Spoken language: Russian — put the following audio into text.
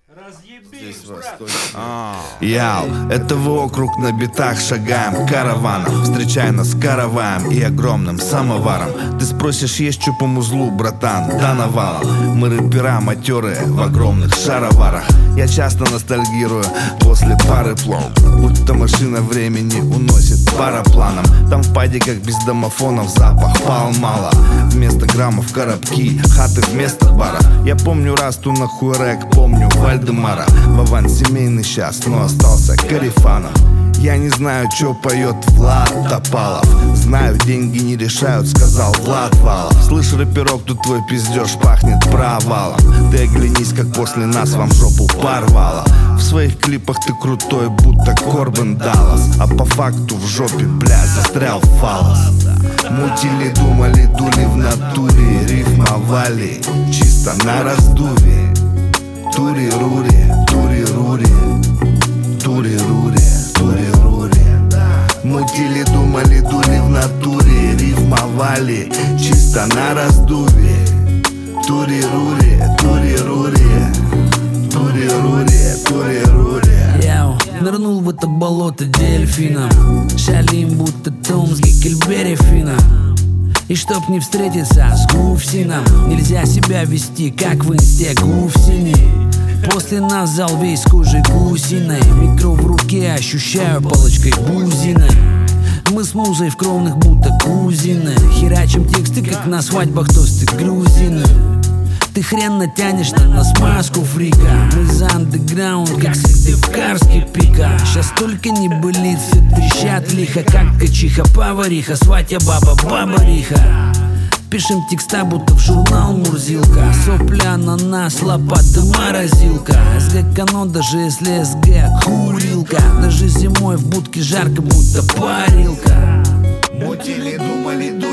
Здесь Яу, это вы округ на битах шагаем караваном. Встречай нас караваем и огромным самоваром. Ты спросишь, есть что по музлу, братан? Да навалом. Мы рэпера матерые в огромных шароварах. Я часто ностальгирую после пары плом, будто машина времени уносит парапланом. Там в паде, как без домофонов, запах пал мало. Вместо граммов коробки, хаты вместо баров. Я помню Расту на хуэрэк, помню Вальдемара. Вован семейный сейчас, но остался карифаном. Я не знаю, чё поет Влад Топалов. Знаю, деньги не решают, сказал Влад Валов. Слышь, рэперок, тут твой пиздеж пахнет провалом. Ты оглянись, как после нас вам жопу порвало. В своих клипах ты крутой, будто Корбен Даллас, а по факту в жопе, бля, застрял фалос. Мутили, думали, дули в натуре, рифмовали чисто на раздуве. Тури-рури, тури-рури, тури-рури, тури-рури. Мутили, думали, дули в натуре, рифмовали чисто на раздуве. Тури-рури, тури-рури, тури-рури, тури-рури. Яу, нырнул в это болото дельфином, шалим, будто Том с Геккельберри Финном. И чтоб не встретиться с Гуфсином, нельзя себя вести, как в инсте Гуфсини. После нас зал весь кожей гусиной. Микро в руке ощущаю палочкой бузиной. Мы с музой в кровных будто кузины. Херачим тексты, как на свадьбах тосты грузины. Ты хрен натянешь на нас маску фрика. Мы за андеграунд, как Сыктывкарский пика. Сейчас только небылицы трещат лихо, как качиха-повариха, сватья баба-бабариха. Пишем текста, будто в журнал Мурзилка. Сопля на нас, лопата, морозилка. СГ-кано, даже если СГ курилка. Даже зимой в будке жарко, будто парилка. Мутили, думали,